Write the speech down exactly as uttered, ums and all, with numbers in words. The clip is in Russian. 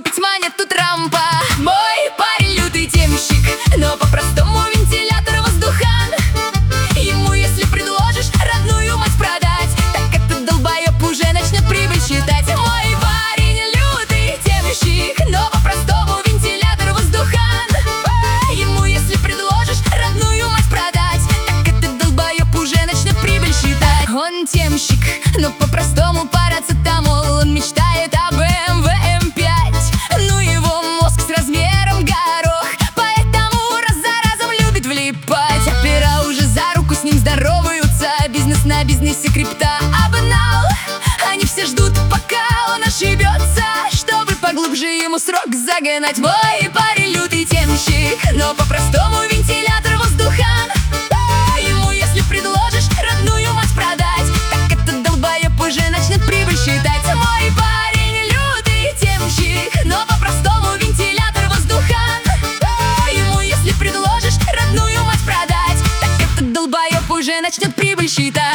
купить монету Трампа. Мой парень лютый темщик, но по-простому вентилятор воздухан. Ему если предложишь родную мать продать, так этот долбоеб уже начнет прибыль считать. Мой парень лютый темщик, но по-простому вентилятор воздухан. Ему если предложишь родную мать продать, так этот долбоеб уже начнет прибыль считать. Он темщик, но по-простому парацетамол. Он мечтает об эм вэ эм пять, ну его мозг с размером горох, поэтому раз за разом любит влипать. Опера уже за руку с ним здороваются, бизнес на бизнесе крипта обнал. Они все ждут, пока он ошибется, чтобы поглубже ему срок загнать. Мой парень лютый темщик, но по-простому вентилятор воздухан. Ему если предложишь родную мать продать, так этот долбоеб уже начнет прибыль считать. Мой парень лютый темщик, но по-простому вентилятор воздухан. Ему если предложишь родную мать продать, так этот долбоеб уже начнет прибыль считать.